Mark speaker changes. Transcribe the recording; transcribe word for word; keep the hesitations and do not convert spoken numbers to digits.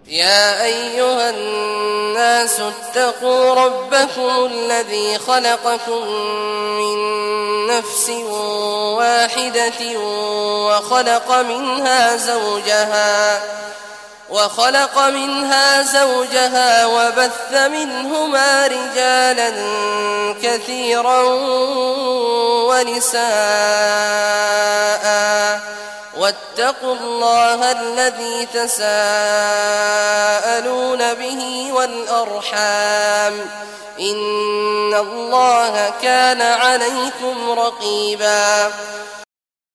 Speaker 1: يا أيها الناس اتقوا ربكم الذي خلقكم من نفس واحدة وخلق منها زوجها وخلق منها زوجها وبث منهما رجالا كثيرا ونساء واتقوا الله الذي تساءلون به والأرحام إن الله كان عليكم رقيبا